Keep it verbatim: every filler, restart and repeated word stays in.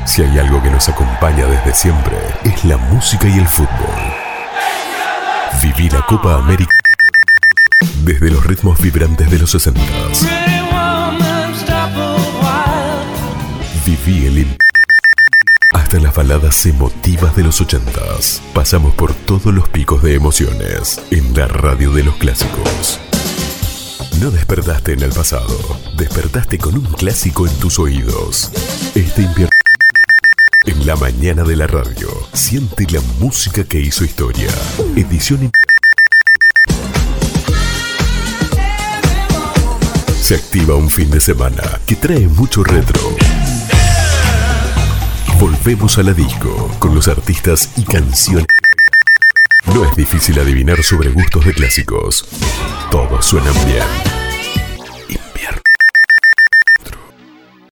Si hay algo que nos acompaña desde siempre, es la música y el fútbol. Viví la Copa América desde los ritmos vibrantes de los sesentas. Viví el himno hasta las baladas emotivas de los ochentas. Pasamos por todos los picos de emociones en la radio de los clásicos. No despertaste en el pasado, despertaste con un clásico en tus oídos. Este invierno, en la mañana de la radio, siente la música que hizo historia. Edición in... Se activa un fin de semana que trae mucho retro. Volvemos a la disco con los artistas y canciones. No es difícil adivinar sobre gustos de clásicos. Todos suenan bien.